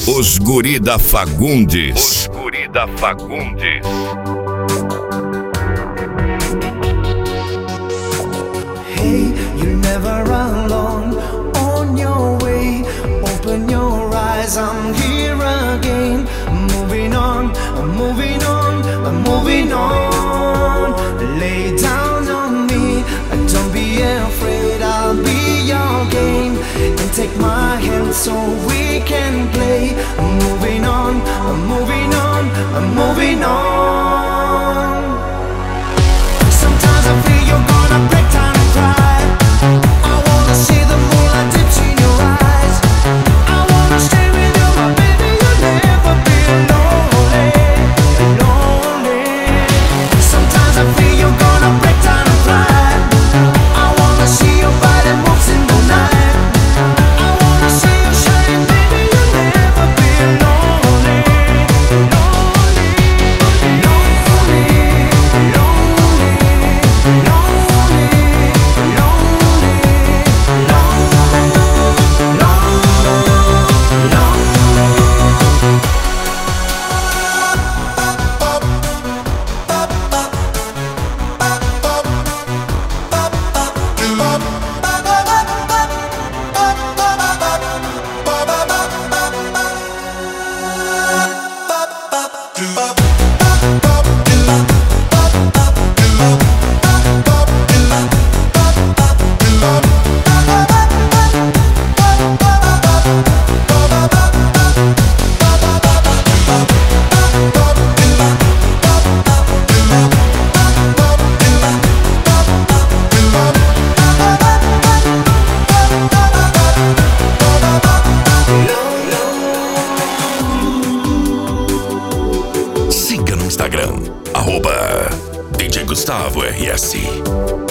Os Guri da Fagundes. Os Guri da Fagundes. Hey, you're never alone on your way. Open your eyes, I'm here again. Moving on, I'm moving on, I'm moving on. Lay down on me, don't be afraid, I'll be your game. And take my hand so we can play. I'm moving on, I'm moving on, I'm moving on. Sometimes I feel you're gonna break down and cry. I wanna see the moonlight dips in your eyes. I wanna stay with you, my baby, you'll never be lonely, lonely. Sometimes I feel you're gonna break down and cry. I wanna see your body moves in the night. I wanna see you shine, baby, you'll never be lonely, lonely, lonely, lonely, Siga no Instagram, @DJ Gustavo RS.